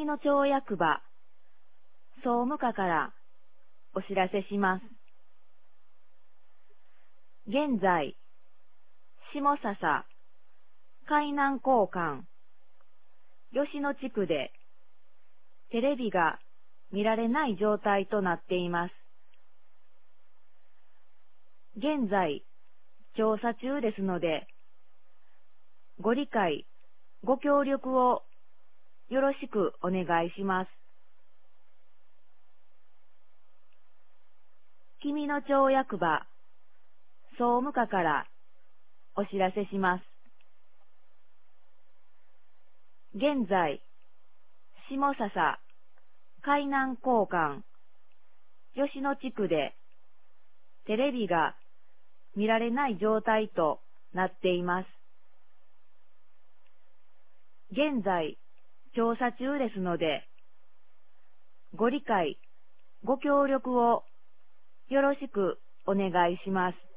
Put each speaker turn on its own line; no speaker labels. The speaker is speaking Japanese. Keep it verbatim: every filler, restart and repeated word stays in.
野町役場総務課からお知らせします。現在、下笹、海南交換、吉野地区でテレビが見られない状態となっています。現在、調査中ですので、ご理解、ご協力をよろしくお願いします。君野町役場総務課からお知らせします。現在、下笹、海南交換、吉野地区でテレビが見られない状態となっています。現在、調査中ですので、ご理解、ご協力をよろしくお願いします。